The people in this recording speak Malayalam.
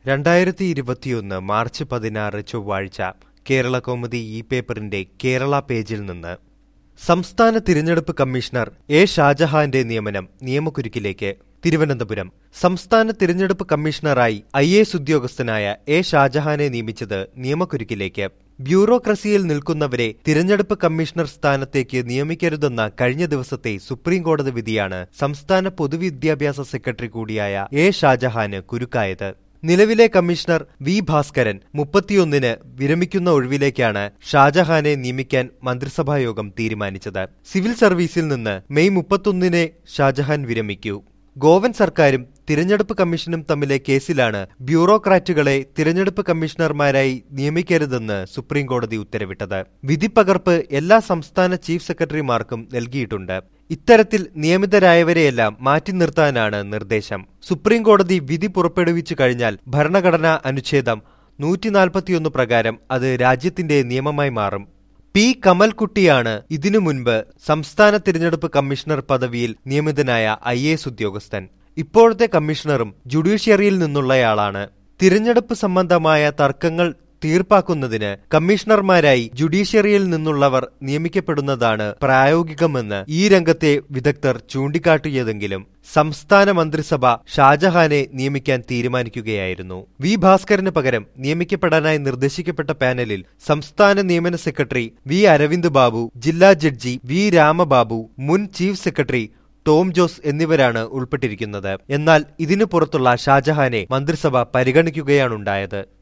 2021 മാർച്ച് 16 ചൊവ്വാഴ്ച കേരളകൗമുദി പേപ്പറിന്റെ കേരള പേജിൽ നിന്ന് സംസ്ഥാന തിരഞ്ഞെടുപ്പ് കമ്മീഷണർ എ ഷാജഹാന്റെ നിയമനം നിയമക്കുരുക്കിലേക്ക്. തിരുവനന്തപുരം സംസ്ഥാന തിരഞ്ഞെടുപ്പ് കമ്മീഷണറായി IAS ഉദ്യോഗസ്ഥനായ എ ഷാജഹാനെ നിയമിച്ചത് നിയമക്കുരുക്കിലേക്ക്. ബ്യൂറോക്രസിയിൽ നിൽക്കുന്നവരെ തിരഞ്ഞെടുപ്പ് കമ്മീഷണർ സ്ഥാനത്തേക്ക് നിയമിക്കരുതെന്ന കഴിഞ്ഞ ദിവസത്തെ സുപ്രീംകോടതി വിധിയാണ് സംസ്ഥാന പൊതുവിദ്യാഭ്യാസ സെക്രട്ടറി കൂടിയായ എ ഷാജഹാന് കുരുക്കായത്. നിലവിലെ കമ്മീഷണർ വി ഭാസ്കരൻ 31-ന് വിരമിക്കുന്ന ഒഴിവിലേക്കാണ് ഷാജഹാനെ നിയമിക്കാൻ മന്ത്രിസഭായോഗം തീരുമാനിച്ചത്. സിവിൽ സർവീസിൽ നിന്ന് മെയ് 31-ന് ഷാജഹാൻ വിരമിക്കൂ. ഗോവൻ സർക്കാരും തിരഞ്ഞെടുപ്പ് കമ്മീഷനും തമ്മിലെ കേസിലാണ് ബ്യൂറോക്രാറ്റുകളെ തിരഞ്ഞെടുപ്പ് കമ്മീഷണർമാരായി നിയമിക്കരുതെന്ന് സുപ്രീംകോടതി ഉത്തരവിട്ടത്. വിധിപ്പകർപ്പ് എല്ലാ സംസ്ഥാന ചീഫ് സെക്രട്ടറിമാർക്കും നൽകിയിട്ടുണ്ട്. ഇത്തരത്തിൽ നിയമിതരായവരെയെല്ലാം മാറ്റി നിർത്താനാണ് നിർദ്ദേശം. സുപ്രീംകോടതി വിധി പുറപ്പെടുവിച്ചു കഴിഞ്ഞാൽ ഭരണഘടനാ അനുച്ഛേദം 141 പ്രകാരം അത് രാജ്യത്തിന്റെ നിയമമായി മാറും. പി കമൽകുട്ടിയാണ് ഇതിനു മുൻപ് സംസ്ഥാന തിരഞ്ഞെടുപ്പ് കമ്മീഷണർ പദവിയിൽ നിയമിതനായ IAS ഉദ്യോഗസ്ഥൻ. ഇപ്പോഴത്തെ കമ്മീഷണറും ജുഡീഷ്യറിയിൽ നിന്നുള്ളയാളാണ്. തിരഞ്ഞെടുപ്പ് സംബന്ധമായ തർക്കങ്ങൾ തീർപ്പാക്കുന്നതിന് കമ്മീഷണർമാരായി ജുഡീഷ്യറിയിൽ നിന്നുള്ളവർ നിയമിക്കപ്പെടുന്നതാണ് പ്രായോഗികമെന്ന് ഈ രംഗത്തെ വിദഗ്ധർ ചൂണ്ടിക്കാട്ടിയതെങ്കിലും സംസ്ഥാന മന്ത്രിസഭ ഷാജഹാനെ നിയമിക്കാൻ തീരുമാനിക്കുകയായിരുന്നു. വി ഭാസ്കരന് പകരം നിയമിക്കപ്പെടാനായി നിർദ്ദേശിക്കപ്പെട്ട പാനലിൽ സംസ്ഥാന നിയമന സെക്രട്ടറി വി അരവിന്ദ് ബാബു, ജില്ലാ ജഡ്ജി വി രാമബാബു, മുൻ ചീഫ് സെക്രട്ടറി ടോം ജോസ് എന്നിവരാണ് ഉൾപ്പെട്ടിരിക്കുന്നത്. എന്നാൽ ഇതിനു പുറത്തുള്ള ഷാജഹാനെ മന്ത്രിസഭ പരിഗണിക്കുകയാണുണ്ടായത്.